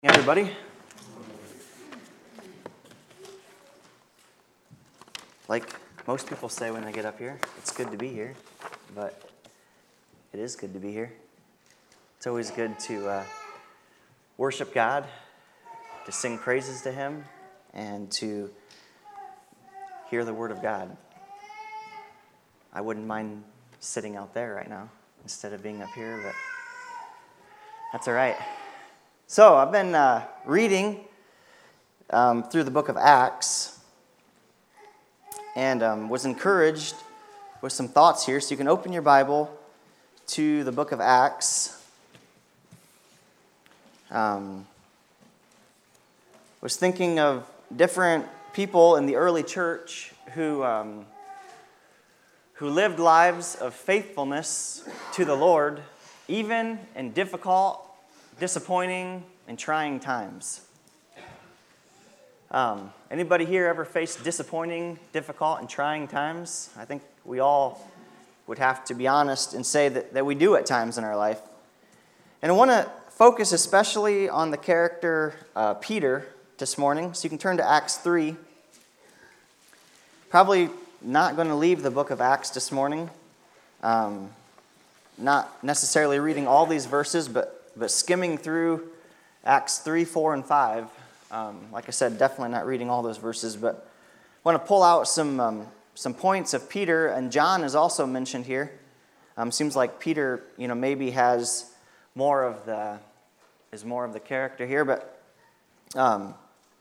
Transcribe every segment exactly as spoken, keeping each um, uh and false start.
Everybody. Like most people say when they get up here, it's good to be here, but it is good to be here. It's always good to uh, worship God, to sing praises to Him, and to hear the Word of God. I wouldn't mind sitting out there right now instead of being up here, but that's all right. So, I've been uh, reading um, through the book of Acts and um, was encouraged with some thoughts here. So you can open your Bible to the book of Acts. Um, was thinking of different people in the early church who, um, who lived lives of faithfulness to the Lord, even in difficult, disappointing, and trying times. Um, anybody here ever faced disappointing, difficult, and trying times? I think we all would have to be honest and say that, that we do at times in our life. And I want to focus especially on the character uh, Peter this morning. So you can turn to Acts three. Probably not going to leave the book of Acts this morning. Um, not necessarily reading all these verses, but But skimming through Acts three, four, and five, um, like I said, definitely not reading all those verses, but I want to pull out some um, some points of Peter, and John is also mentioned here. Um, seems like Peter, you know, maybe has more of the is more of the character here, but um,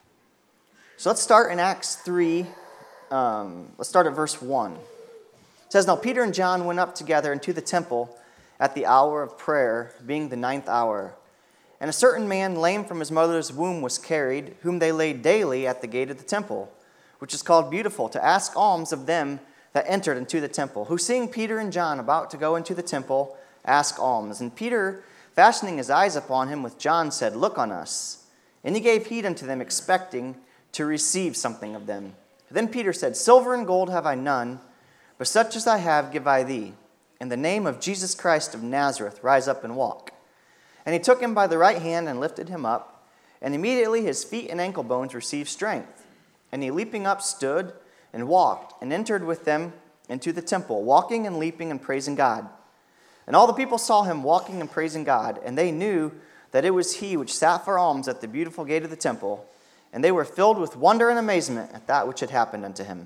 so let's start in Acts three. Um, let's start at verse one. It says, "Now Peter and John went up together into the temple at the hour of prayer, being the ninth hour. And a certain man, lame from his mother's womb, was carried, whom they laid daily at the gate of the temple, which is called Beautiful, to ask alms of them that entered into the temple, who, seeing Peter and John about to go into the temple, asked alms. And Peter, fastening his eyes upon him with John, said, Look on us. And he gave heed unto them, expecting to receive something of them. Then Peter said, Silver and gold have I none, but such as I have give I thee. In the name of Jesus Christ of Nazareth, rise up and walk. And he took him by the right hand and lifted him up, and immediately his feet and ankle bones received strength. And he leaping up stood and walked, and entered with them into the temple, walking and leaping and praising God. And all the people saw him walking and praising God, and they knew that it was he which sat for alms at the beautiful gate of the temple, and they were filled with wonder and amazement at that which had happened unto him."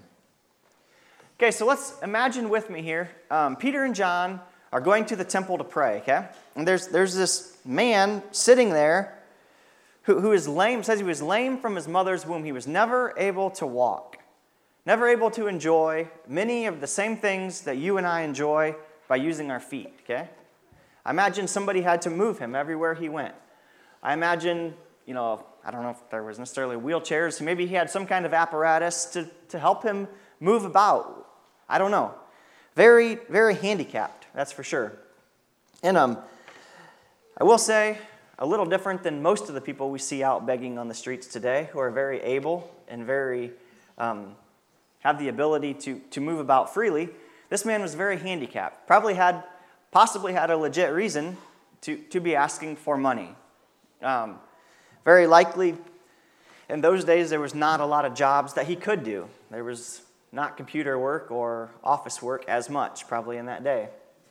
Okay, so let's imagine with me here, um, Peter and John are going to the temple to pray, okay? And there's there's this man sitting there who, who is lame, says he was lame from his mother's womb. He was never able to walk, never able to enjoy many of the same things that you and I enjoy by using our feet, okay? I imagine somebody had to move him everywhere he went. I imagine, you know, I don't know if there was necessarily wheelchairs, so maybe he had some kind of apparatus to, to help him move about. I don't know. Very, very handicapped, that's for sure. And um, I will say, a little different than most of the people we see out begging on the streets today, who are very able and very, um, have the ability to, to move about freely. This man was very handicapped. Probably had, possibly had a legit reason to, to be asking for money. Um, very likely, in those days, there was not a lot of jobs that he could do. There was not computer work or office work as much, probably in that day.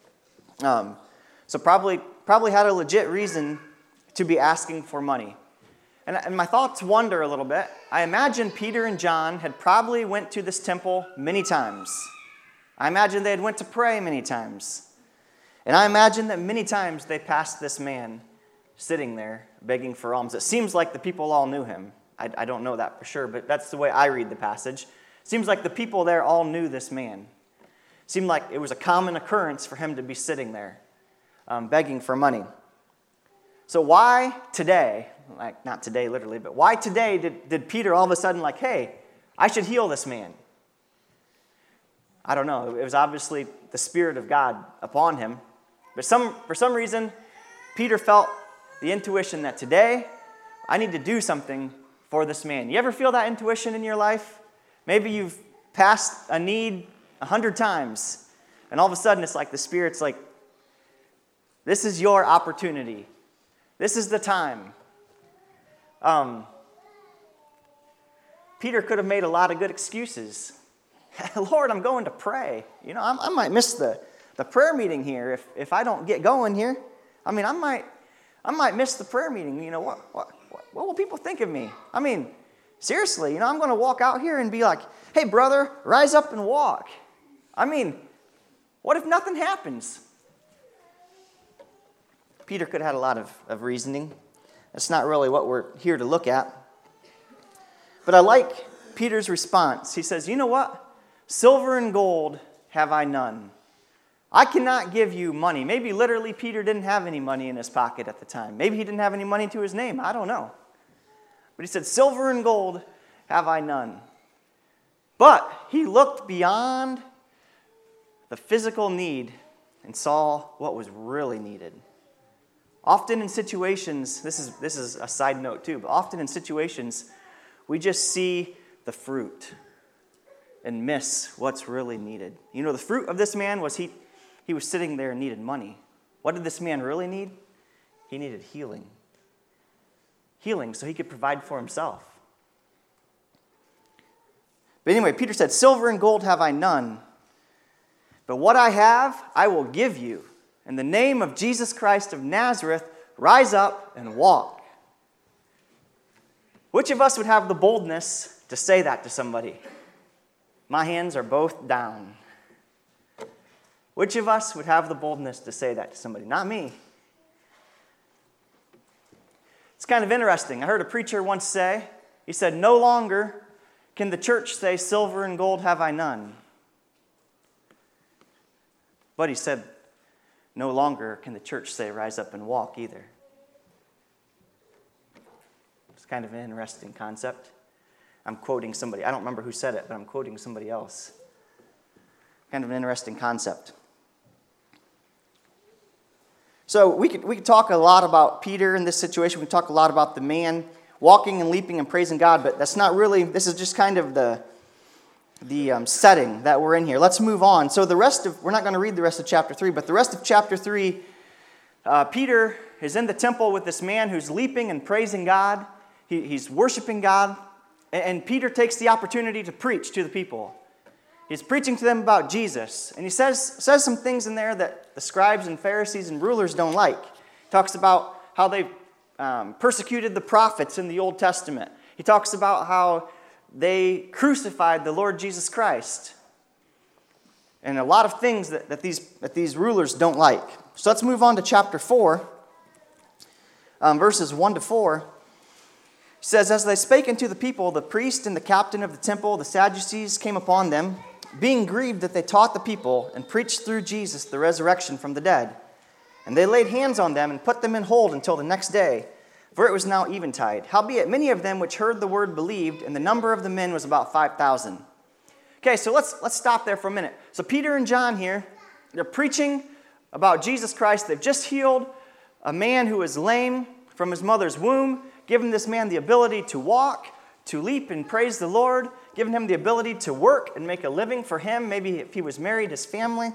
Um, so probably probably had a legit reason to be asking for money. And, and my thoughts wander a little bit. I imagine Peter and John had probably went to this temple many times. I imagine they had went to pray many times. And I imagine that many times they passed this man sitting there begging for alms. It seems like the people all knew him. I, I don't know that for sure, but that's the way I read the passage. Seems like the people there all knew this man. Seemed like it was a common occurrence for him to be sitting there, um, begging for money. So why today, like not today literally, but why today did, did Peter all of a sudden like, hey, I should heal this man? I don't know. It was obviously the Spirit of God upon him. But some for some reason, Peter felt the intuition that today, I need to do something for this man. You ever feel that intuition in your life? Maybe you've passed a need a hundred times, and all of a sudden it's like the Spirit's like, this is your opportunity. This is the time. Um, Peter could have made a lot of good excuses. Lord, I'm going to pray. You know, I, I might miss the, the prayer meeting here if, if I don't get going here. I mean, I might I might miss the prayer meeting. You know, what, what, what will people think of me? I mean, seriously, you know, I'm going to walk out here and be like, hey, brother, rise up and walk. I mean, what if nothing happens? Peter could have had a lot of, of reasoning. That's not really what we're here to look at. But I like Peter's response. He says, you know what? Silver and gold have I none. I cannot give you money. Maybe literally Peter didn't have any money in his pocket at the time. Maybe he didn't have any money to his name. I don't know. But he said, silver and gold have I none. But he looked beyond the physical need and saw what was really needed. Often in situations, this is, this is a side note too, but often in situations, we just see the fruit and miss what's really needed. You know, the fruit of this man was he, he was sitting there and needed money. What did this man really need? He needed healing. Healing so he could provide for himself. But anyway, Peter said, silver and gold have I none, but what I have, I will give you. In the name of Jesus Christ of Nazareth, rise up and walk. Which of us would have the boldness to say that to somebody? My hands are both down. Which of us would have the boldness to say that to somebody? Not me. It's kind of interesting. I heard a preacher once say, he said, no longer can the church say, silver and gold have I none. But he said, no longer can the church say, rise up and walk either. It's kind of an interesting concept. I'm quoting somebody. I don't remember who said it, but I'm quoting somebody else. Kind of an interesting concept. So we could we could talk a lot about Peter in this situation. We could talk a lot about the man walking and leaping and praising God, but that's not really, this is just kind of the, the um, setting that we're in here. Let's move on. So the rest of, we're not going to read the rest of chapter three, but the rest of chapter three, uh, Peter is in the temple with this man who's leaping and praising God. He, he's worshiping God. And, and Peter takes the opportunity to preach to the people. He's preaching to them about Jesus. And he says, says some things in there that the scribes and Pharisees and rulers don't like. He talks about how they um, persecuted the prophets in the Old Testament. He talks about how they crucified the Lord Jesus Christ. And a lot of things that, that, these, that these rulers don't like. So let's move on to chapter four, um, verses one to four. He says, as they spake unto the people, the priest and the captain of the temple, the Sadducees, came upon them, being grieved that they taught the people and preached through Jesus the resurrection from the dead. And they laid hands on them and put them in hold until the next day, for it was now eventide. Howbeit many of them which heard the word believed, and the number of the men was about five thousand. Okay, so let's let's stop there for a minute. So Peter and John here, they're preaching about Jesus Christ. They've just healed a man who was lame from his mother's womb, given this man the ability to walk, to leap and praise the Lord, given him the ability to work and make a living for him, maybe if he was married, his family.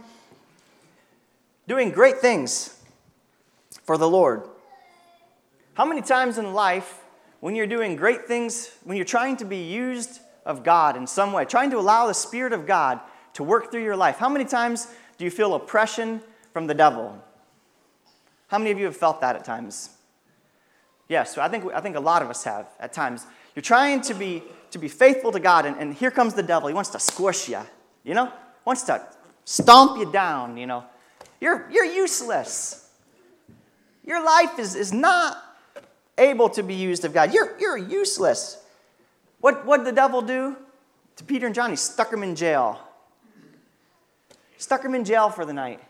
Doing great things for the Lord. How many times in life, when you're doing great things, when you're trying to be used of God in some way, trying to allow the Spirit of God to work through your life, how many times do you feel oppression from the devil? How many of you have felt that at times? Yes, so I think I think a lot of us have at times. You're trying to be to be faithful to God, and, and here comes the devil. He wants to squish you, you know? Wants to stomp you down, you know? You're you're useless. Your life is, is not able to be used of God. You're you're useless. What what did the devil do to Peter and John? He stuck them in jail. Stuck them in jail for the night.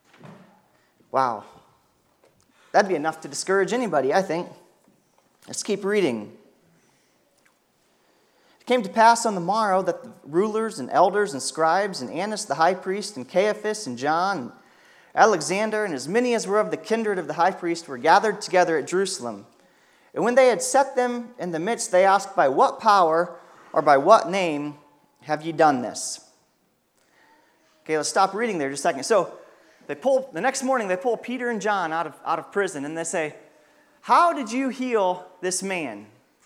Wow. That'd be enough to discourage anybody, I think. Let's keep reading. It came to pass on the morrow that the rulers and elders and scribes and Annas the high priest and Caiaphas and John and Alexander and as many as were of the kindred of the high priest were gathered together at Jerusalem. And when they had set them in the midst, they asked, by what power or by what name have ye done this? Okay, let's stop reading there just a second. So they pull the next morning they pull Peter and John out of, out of prison and they say, how did you heal this man?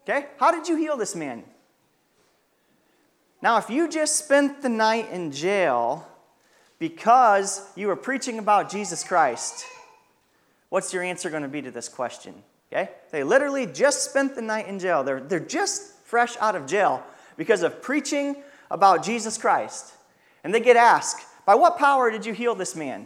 Okay? How did you heal this man? Now, if you just spent the night in jail because you were preaching about Jesus Christ, what's your answer going to be to this question? Okay? They literally just spent the night in jail. They're, they're just fresh out of jail because of preaching about Jesus Christ. And they get asked, by what power did you heal this man?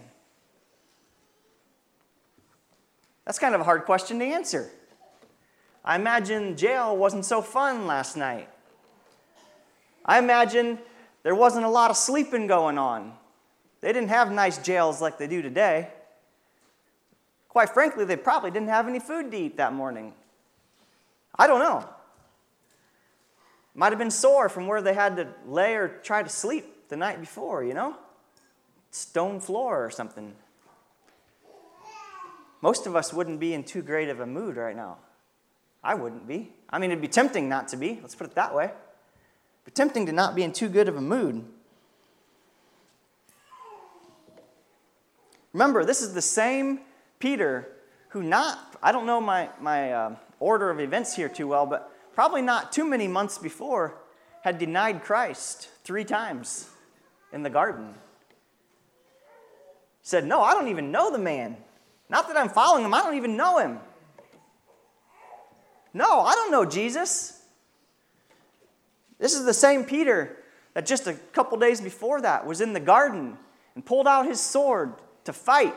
That's kind of a hard question to answer. I imagine jail wasn't so fun last night. I imagine there wasn't a lot of sleeping going on. They didn't have nice jails like they do today. Quite frankly, they probably didn't have any food to eat that morning. I don't know. Might have been sore from where they had to lay or try to sleep the night before, you know? Stone floor or something. Most of us wouldn't be in too great of a mood right now. I wouldn't be. I mean, it'd be tempting not to be. Let's put it that way. But tempting to not be in too good of a mood. Remember, this is the same Peter who not, I don't know my, my uh, order of events here too well, but probably not too many months before had denied Christ three times in the garden. He said, no, I don't even know the man. Not that I'm following him, I don't even know him. No, I don't know Jesus. This is the same Peter that just a couple days before that was in the garden and pulled out his sword to fight.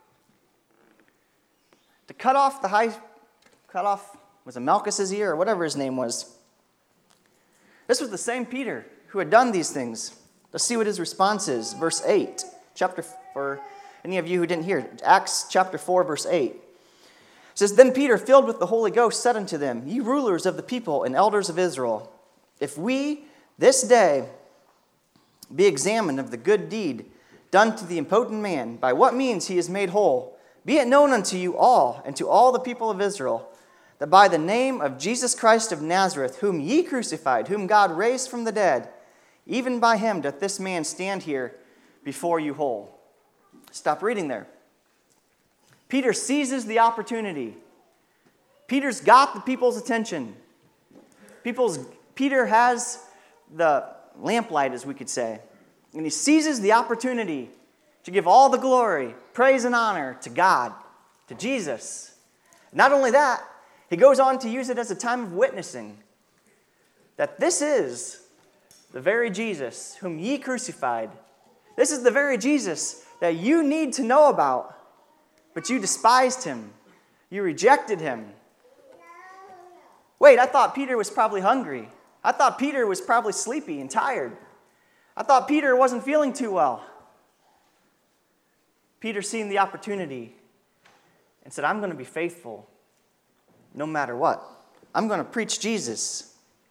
To cut off the high, cut off, was it Malchus's ear or whatever his name was. This was the same Peter who had done these things. Let's see what his response is. Verse eight, chapter, for any of you who didn't hear, Acts chapter four, verse eight. It says, Then Peter, filled with the Holy Ghost, said unto them, Ye rulers of the people and elders of Israel, if we this day be examined of the good deed done to the impotent man, by what means he is made whole, be it known unto you all and to all the people of Israel, that by the name of Jesus Christ of Nazareth, whom ye crucified, whom God raised from the dead, even by him doth this man stand here before you whole. Stop reading there. Peter seizes the opportunity. Peter's got the people's attention. People's, Peter has the lamplight, as we could say. And he seizes the opportunity to give all the glory, praise, and honor to God, to Jesus. Not only that, he goes on to use it as a time of witnessing that this is the very Jesus whom ye crucified. This is the very Jesus that you need to know about, but you despised him. You rejected him. Wait, I thought Peter was probably hungry. I thought Peter was probably sleepy and tired. I thought Peter wasn't feeling too well. Peter seen the opportunity and said, I'm going to be faithful no matter what. I'm going to preach Jesus.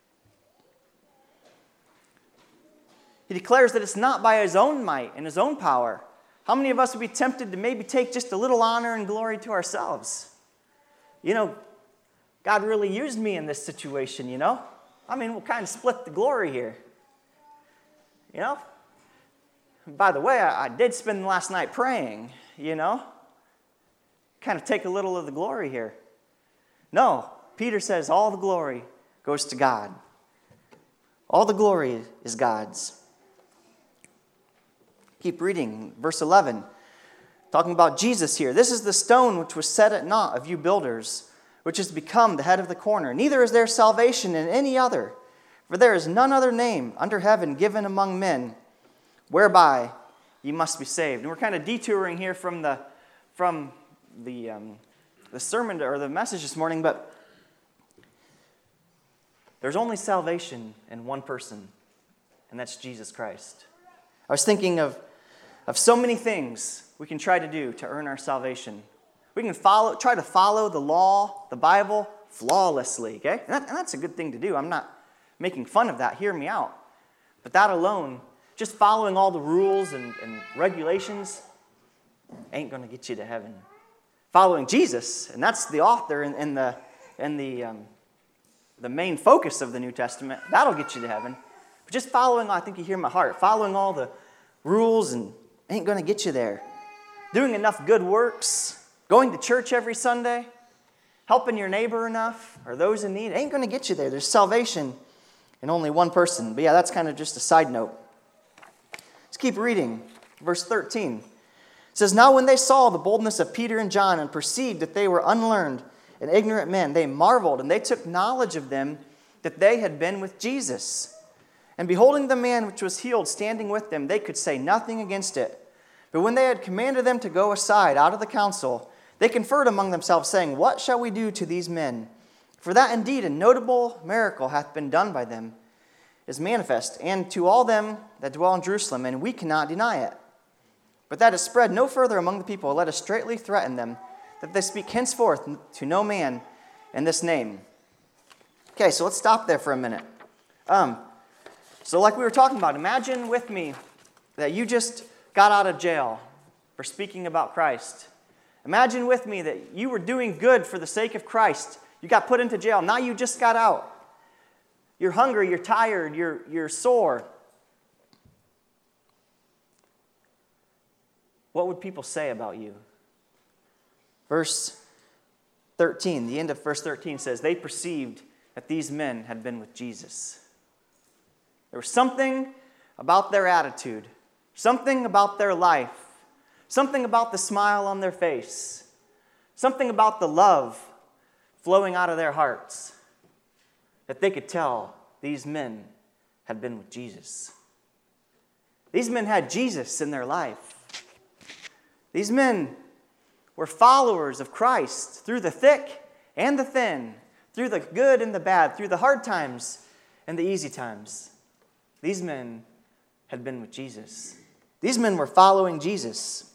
He declares that it's not by his own might and his own power. How many of us would be tempted to maybe take just a little honor and glory to ourselves? You know, God really used me in this situation, you know? I mean, we'll kind of split the glory here. You know? By the way, I, I did spend the last night praying, you know? Kind of take a little of the glory here. No, Peter says all the glory goes to God. All the glory is God's. Keep reading, verse eleven. Talking about Jesus here. This is the stone which was set at naught of you builders, which has become the head of the corner. Neither is there salvation in any other, for there is none other name under heaven given among men, whereby ye must be saved. And we're kind of detouring here from the from the um, the sermon or the message this morning, but there's only salvation in one person, and that's Jesus Christ. I was thinking of of so many things we can try to do to earn our salvation. We can follow, try to follow the law, the Bible, flawlessly, okay? And, that, and that's a good thing to do. I'm not making fun of that. Hear me out. But that alone, just following all the rules and, and regulations, ain't going to get you to heaven. Following Jesus, and that's the author and, and the and the um, the main focus of the New Testament, that'll get you to heaven. But just following, I think you hear my heart, following all the rules and ain't going to get you there. Doing enough good works, going to church every Sunday, helping your neighbor enough or those in need, it ain't going to get you there. There's salvation in only one person. But yeah, that's kind of just a side note. Let's keep reading. Verse thirteen. It says, "Now when they saw the boldness of Peter and John and perceived that they were unlearned and ignorant men, they marveled, and they took knowledge of them that they had been with Jesus. And beholding the man which was healed standing with them, they could say nothing against it. But when they had commanded them to go aside out of the council, they conferred among themselves, saying, What shall we do to these men? For that indeed a notable miracle hath been done by them, is manifest, and to all them that dwell in Jerusalem, and we cannot deny it. But that is spread no further among the people, let us straitly threaten them, that they speak henceforth to no man in this name." Okay, so let's stop there for a minute. Um, so like we were talking about, imagine with me that you just got out of jail for speaking about Christ. Imagine with me that you were doing good for the sake of Christ. You got put into jail. Now you just got out. You're hungry, you're tired, you're, you're sore. What would people say about you? Verse thirteen, the end of verse thirteen says, "They perceived that these men had been with Jesus." There was something about their attitude, something about their life, something about the smile on their face, something about the love flowing out of their hearts, that they could tell these men had been with Jesus. These men had Jesus in their life. These men were followers of Christ through the thick and the thin, through the good and the bad, through the hard times and the easy times. These men had been with Jesus. These men were following Jesus.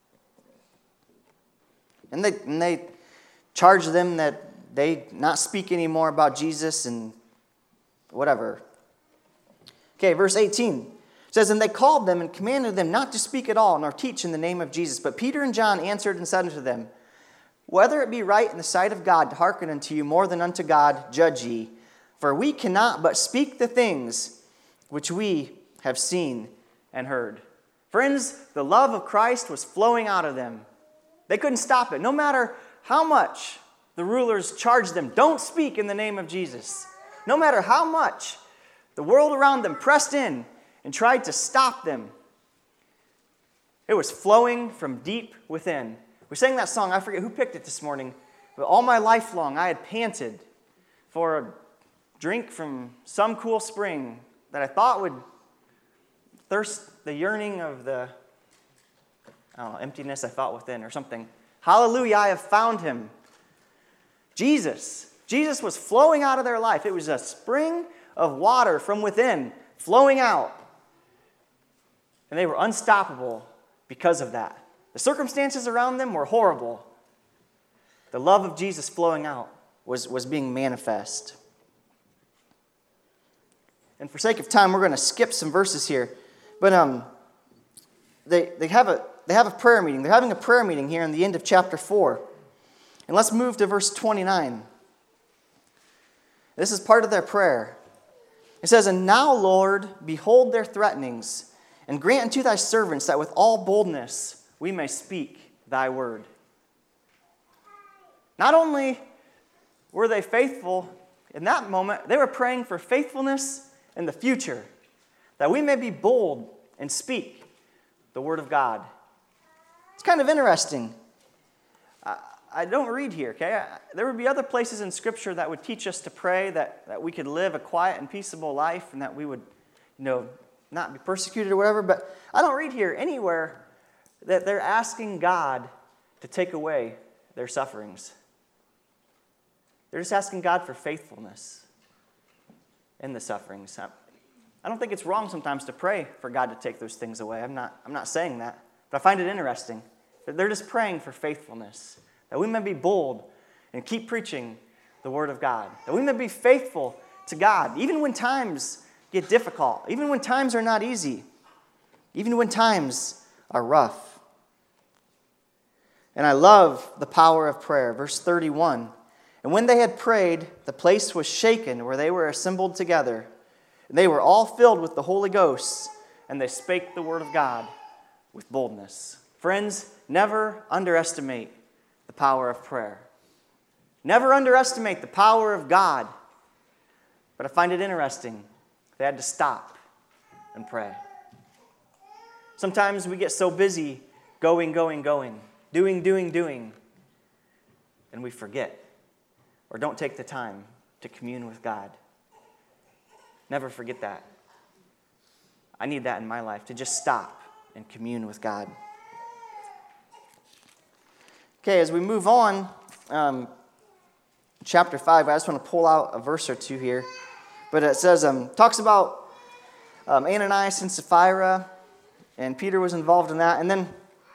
And they, and they charged them that they not speak anymore about Jesus and whatever. Okay, verse eighteen. It says, "And they called them and commanded them not to speak at all, nor teach in the name of Jesus. But Peter and John answered and said unto them, Whether it be right in the sight of God to hearken unto you more than unto God, judge ye. For we cannot but speak the things which we have seen and heard." Friends, the love of Christ was flowing out of them. They couldn't stop it. No matter how much the rulers charged them, don't speak in the name of Jesus. No matter how much the world around them pressed in and tried to stop them, it was flowing from deep within. We sang that song, I forget who picked it this morning, but all my life long I had panted for a drink from some cool spring that I thought would thirst the yearning of the I don't know, emptiness I felt within or something. Hallelujah, I have found him. Jesus. Jesus was flowing out of their life. It was a spring of water from within, flowing out. And they were unstoppable because of that. The circumstances around them were horrible. The love of Jesus flowing out was, was being manifest. And for sake of time, we're going to skip some verses here. But um, they, they, have a, they have a prayer meeting. They're having a prayer meeting here in the end of chapter four. And let's move to verse twenty-nine. This is part of their prayer. It says, "And now, Lord, behold their threatenings, and grant unto thy servants that with all boldness we may speak thy word." Not only were they faithful in that moment, they were praying for faithfulness in the future, that we may be bold and speak the word of God. It's kind of interesting. I, I don't read here, okay? I, there would be other places in Scripture that would teach us to pray, that, that we could live a quiet and peaceable life, and that we would, you know, not be persecuted or whatever, but I don't read here anywhere that they're asking God to take away their sufferings. They're just asking God for faithfulness in the sufferings. I don't think it's wrong sometimes to pray for God to take those things away. I'm not, I'm not saying that, but I find it interesting that they're just praying for faithfulness, that we may be bold and keep preaching the word of God, that we may be faithful to God, even when times get difficult, even when times are not easy, even when times are rough. And I love the power of prayer. Verse thirty-one, "And when they had prayed, the place was shaken where they were assembled together. And they were all filled with the Holy Ghost, and they spake the word of God with boldness." Friends, never underestimate the power of prayer. Never underestimate the power of God. But I find it interesting. They had to stop and pray. Sometimes we get so busy going, going, going, doing, doing, doing, and we forget or don't take the time to commune with God. Never forget that. I need that in my life, to just stop and commune with God. Okay, as we move on, um, chapter five, I just want to pull out a verse or two here. But it says, um, talks about um, Ananias and Sapphira, and Peter was involved in that. And then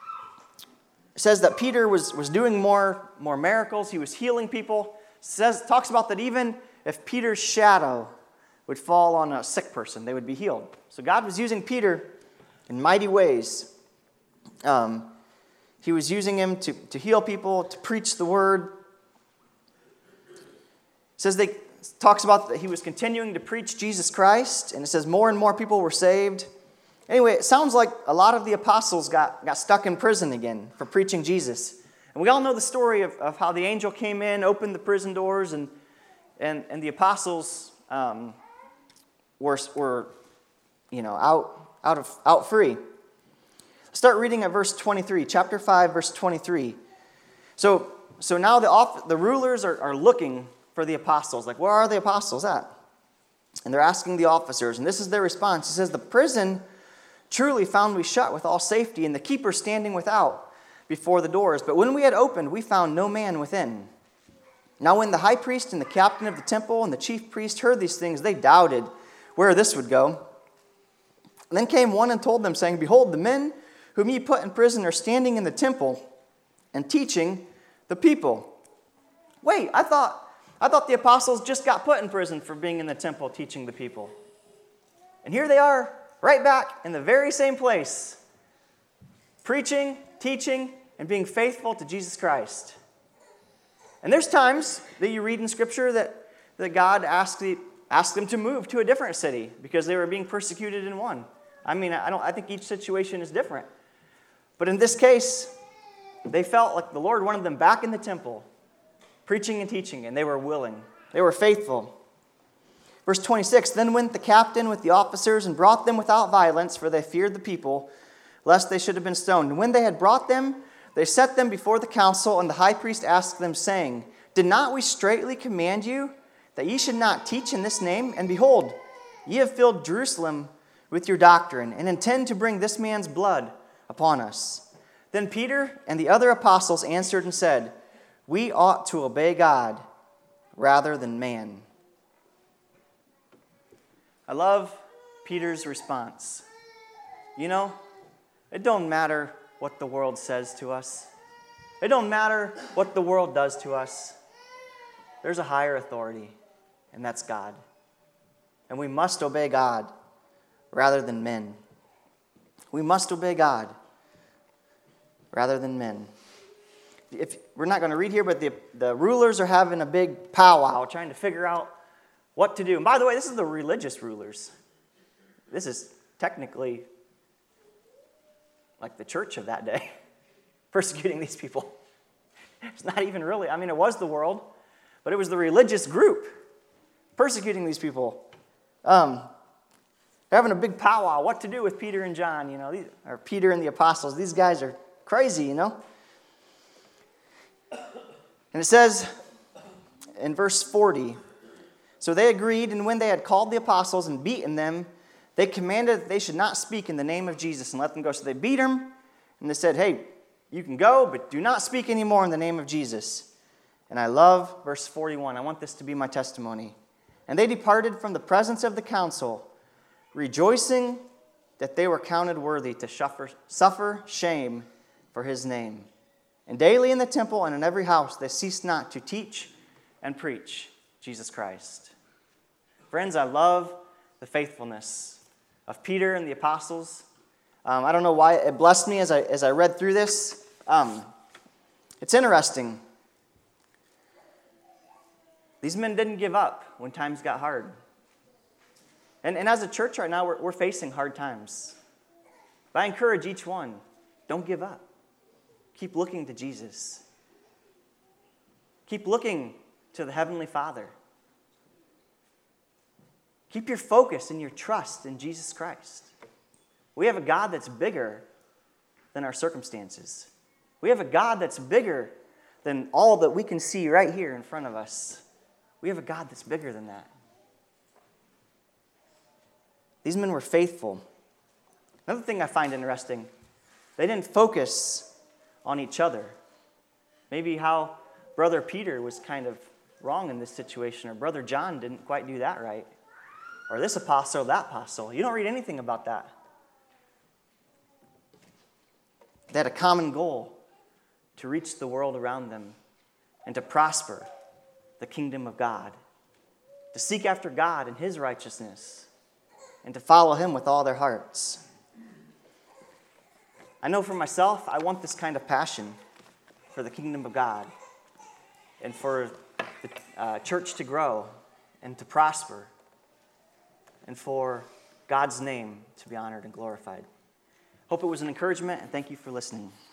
it says that Peter was, was doing more, more miracles. He was healing people. It says, talks about that even if Peter's shadow would fall on a sick person, they would be healed. So God was using Peter in mighty ways. Um, he was using him to, to heal people, to preach the word. It says they talks about that he was continuing to preach Jesus Christ, and it says more and more people were saved. Anyway, it sounds like a lot of the apostles got, got stuck in prison again for preaching Jesus. And we all know the story of, of how the angel came in, opened the prison doors, and and, and the apostles um, were, were you know, out, out, of, out free. Start reading at verse twenty-three, chapter five, verse twenty-three. So, so now the, off, the rulers are, are looking for the apostles. Like, where are the apostles at? And they're asking the officers, and this is their response. It says, the prison truly found we shut with all safety, and the keeper standing without before the doors. But when we had opened, we found no man within. Now when the high priest and the captain of the temple and the chief priest heard these things, they doubted where this would go. And then came one and told them, saying, behold, the men whom ye put in prison are standing in the temple and teaching the people. Wait, I thought... I thought the apostles just got put in prison for being in the temple teaching the people. And here they are, right back in the very same place, preaching, teaching, and being faithful to Jesus Christ. And there's times that you read in Scripture that, that God asked, the, asked them to move to a different city because they were being persecuted in one. I mean, I don't. I think each situation is different. But in this case, they felt like the Lord wanted them back in the temple, preaching and teaching, and they were willing. They were faithful. Verse twenty-six, then went the captain with the officers and brought them without violence, for they feared the people, lest they should have been stoned. And when they had brought them, they set them before the council, and the high priest asked them, saying, did not we straitly command you that ye should not teach in this name? And behold, ye have filled Jerusalem with your doctrine, and intend to bring this man's blood upon us. Then Peter and the other apostles answered and said, we ought to obey God rather than man. I love Peter's response. You know, it don't matter what the world says to us. It don't matter what the world does to us. There's a higher authority, and that's God. And we must obey God rather than men. We must obey God rather than men. If we're not going to read here, but the, the rulers are having a big powwow trying to figure out what to do. And by the way, this is the religious rulers. This is technically like the church of that day, persecuting these people. It's not even really, I mean, it was the world, but it was the religious group persecuting these people. Um, they're having a big powwow, what to do with Peter and John, you know, these, or Peter and the apostles. These guys are crazy, you know. And it says in verse forty, so they agreed, and when they had called the apostles and beaten them, they commanded that they should not speak in the name of Jesus and let them go. So they beat them, and they said, hey, you can go, but do not speak anymore in the name of Jesus. And I love verse forty-one. I want this to be my testimony. And they departed from the presence of the council, rejoicing that they were counted worthy to suffer, suffer shame for his name. And daily in the temple and in every house they ceased not to teach and preach Jesus Christ. Friends, I love the faithfulness of Peter and the apostles. Um, I don't know why it blessed me as I as I read through this. Um, it's interesting. These men didn't give up when times got hard. And, and as a church right now, we're, we're facing hard times. But I encourage each one, don't give up. Keep looking to Jesus. Keep looking to the Heavenly Father. Keep your focus and your trust in Jesus Christ. We have a God that's bigger than our circumstances. We have a God that's bigger than all that we can see right here in front of us. We have a God that's bigger than that. These men were faithful. Another thing I find interesting, they didn't focus on each other. Maybe how Brother Peter was kind of wrong in this situation, or Brother John didn't quite do that right, or this apostle, that apostle. You don't read anything about that. They had a common goal to reach the world around them and to prosper the kingdom of God, to seek after God and His righteousness, and to follow Him with all their hearts. I know for myself, I want this kind of passion for the kingdom of God and for the uh, church to grow and to prosper and for God's name to be honored and glorified. Hope it was an encouragement, and thank you for listening.